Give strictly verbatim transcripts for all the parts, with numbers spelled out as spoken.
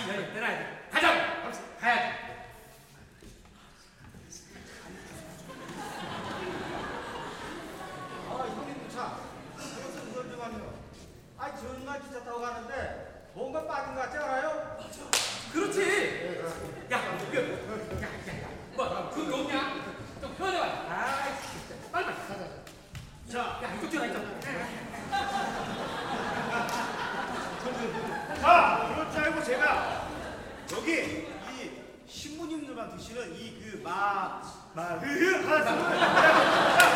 여기 떠나야 돼. 가자고. 가야 돼. 아, 형님도 참. 무슨 소리 좀 하네요. 아니, 전날 기차 타고 가는데 뭔가 빠진 것 같지 않아요? 그렇지. 야, 야, 야, 야, 뭐, 그거 없냐? 좀 편해봐. 아, 빨리 빨리. 가자. 자, 야, 이쪽 좀 이쪽. 자, 그럴 줄 알고 제가 여기 이 신부님들만 드시는 이 그 마, 마, 흐, 흐, 하나,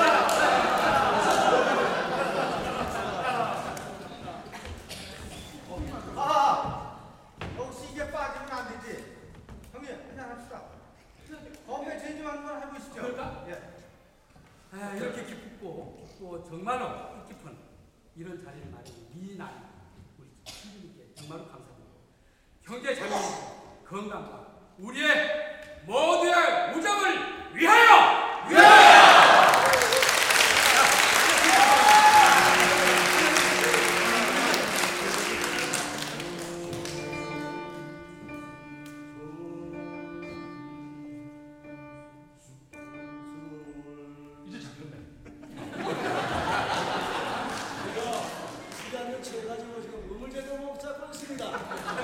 아, 혹시 이게 빠지면 안 되지? 형님, 한잔 합시다. 건배 제주 한번 해보시죠. 그럴까? 예. 아, 이렇게 기쁘고 또 정말로 뜻깊은 이런 자리를 마련해 미난 우리 신부님께 정말로 감사드리고 형제 자매 건강과 우리의 모두의 우정을 위하여! 위하여! 시간을 채가지고 지금 음을 제대로 못 잡고 있습니다.